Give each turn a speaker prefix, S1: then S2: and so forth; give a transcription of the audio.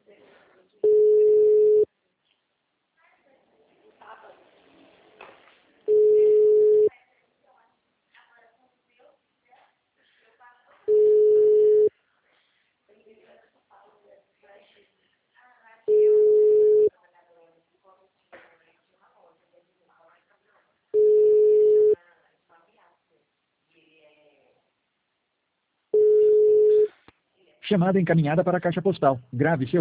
S1: Chamada encaminhada para a caixa postal. Grave seu